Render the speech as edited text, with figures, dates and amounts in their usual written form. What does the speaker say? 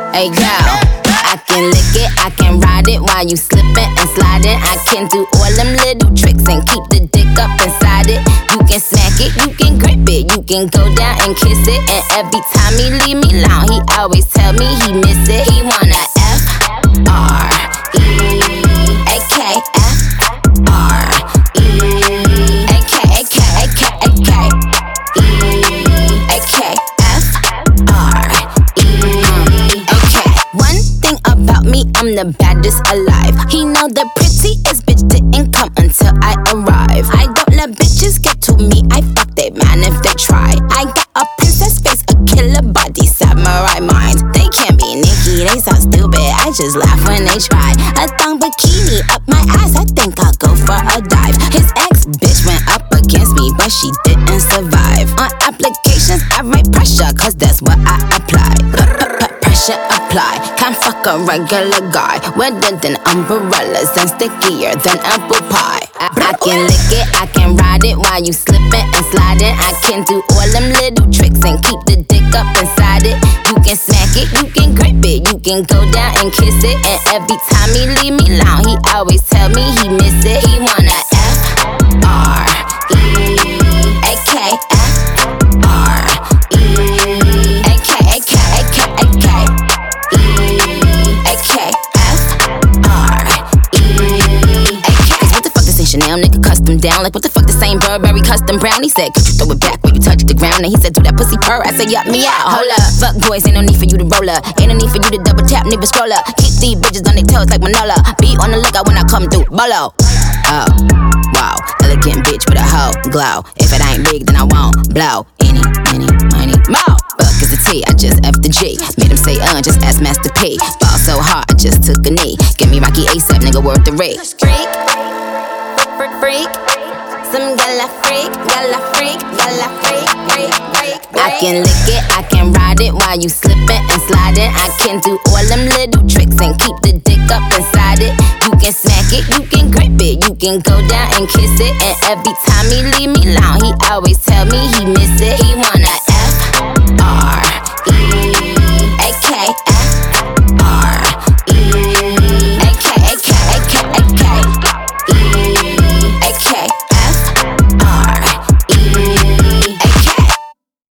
Hey yo, I can lick it, I can ride it while you slipping and sliding. I can do all them little tricks and keep the dick up inside it. You can smack it, you can grip it, you can go down and kiss it. And every time he leave me alone, he always tell me he miss it. He wanna I'm the baddest alive. He know the prettiest bitch didn't come until I arrive. I don't let bitches get to me, I fuck they man if they try. I got a princess face, a killer body, samurai mind. They can't be Nicki, they so stupid, I just laugh when they try. A thong bikini up my ass, I think I'll go for a dive. His ex bitch went up against me, but she didn't survive. On applications I write pressure, cause that's what I apply. Pressure apply, can't fuck a regular guy. Wetter than umbrellas and stickier than apple pie. I can lick it, I can ride it while you slipping and sliding. I can do all them little tricks and keep the dick up inside it. You can smack it, you can grip it, you can go down and kiss it. And every time he leave me alone, he always tell me he miss it. He wanna Chanel, nigga custom down. Like what the fuck, the same Burberry custom brown. He said, could you throw it back when you touch the ground? And he said, do that pussy purr. I said, yup, me out. Hold up, fuck boys, ain't no need for you to roll up. Ain't no need for you to double tap, nigga scroll up. Keep these bitches on their toes like Manola. Be on the lookout when I come through, bolo. Oh, wow, elegant bitch with a hoe glow. If it ain't big, then I won't blow. Any, money, more. Fuck is the T, I just F the G. Made him say, just ask Master P. Ball so hard, I just took a knee. Give me Rocky ASAP, nigga, worth the rate. Freak, some gala freak, gala freak, gala freak, freak, freak. I can lick it, I can ride it while you slipping and sliding. I can do all them little tricks and keep the dick up inside it. You can smack it, you can grip it, you can go down and kiss it. And every time he leave me alone, he always tell me he miss it. He wanna